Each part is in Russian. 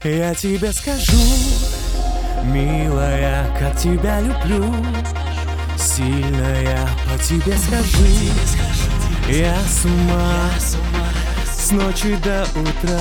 Я тебе скажу, милая, как тебя люблю. Сильно я по тебе скажу. Я с ума с ночи до утра.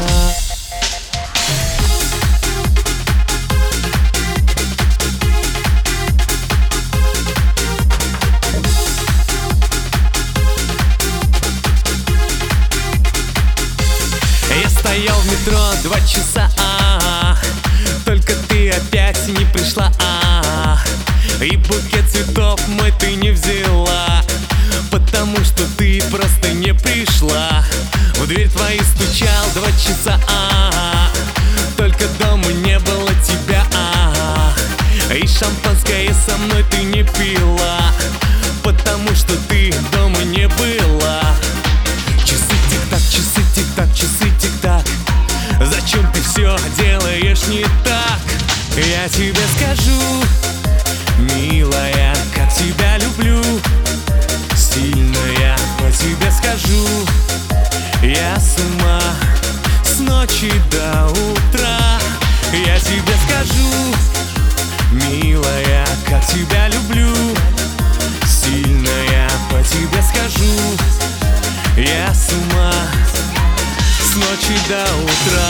Я стоял в метро 2 часа, только ты опять не пришла, и букет цветов мой ты не взяла, потому что ты просто не пришла. В дверь твою стучал 2 часа, только дома не было тебя, и шампанское со мной ты не пила, потому что ты дома не была. Часы тик-так, часы тик-так, часы тик-так. Зачем ты все делаешь не так? Я тебе скажу, милая, как тебя люблю. Сильно я по тебе скажу. Я с ума с ночи до утра. Я тебе скажу, милая, как тебя люблю. Сильно я по тебе скажу. Я с ума с ночи до утра.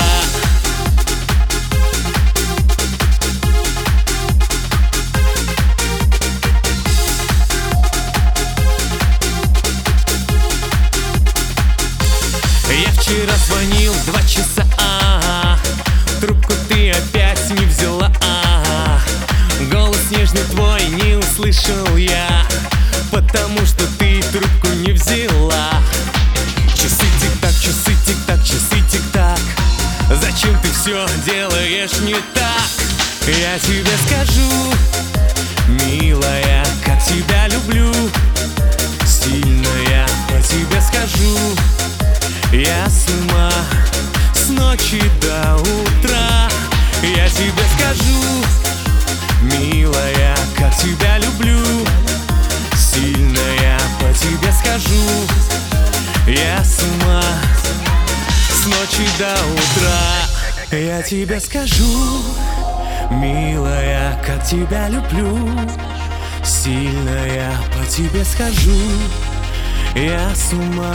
Я вчера звонил 2 часа, трубку ты опять не взяла, голос нежный твой не услышал я, потому что ты трубку не взяла. Часы тик-так, часы тик-так, часы тик-так. Зачем ты все делаешь не так? Я тебе скажу, милая, как тебя люблю. Сильно я по тебе скажу. Я с ума с ночи до утра. Я тебе скажу, милая, как тебя люблю. Сильно я по тебе скажу. Я с ума с ночи до утра. Я тебе скажу, милая, как тебя люблю. Сильно я по тебе скажу. Я с ума.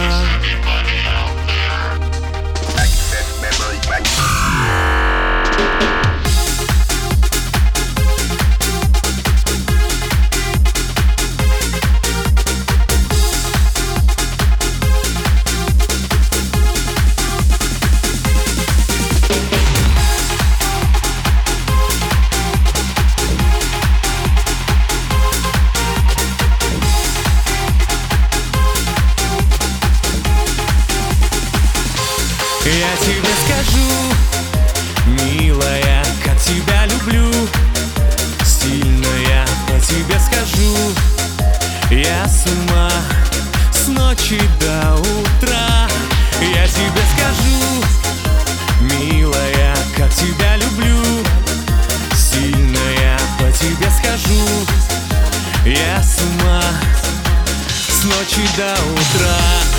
Я тебе скажу, милая, как тебя люблю. Сильно я по тебе скажу. Я с ума с ночи до утра. Я тебе скажу, милая, как тебя люблю. Сильно я по тебе скажу. Я с ума с ночи до утра.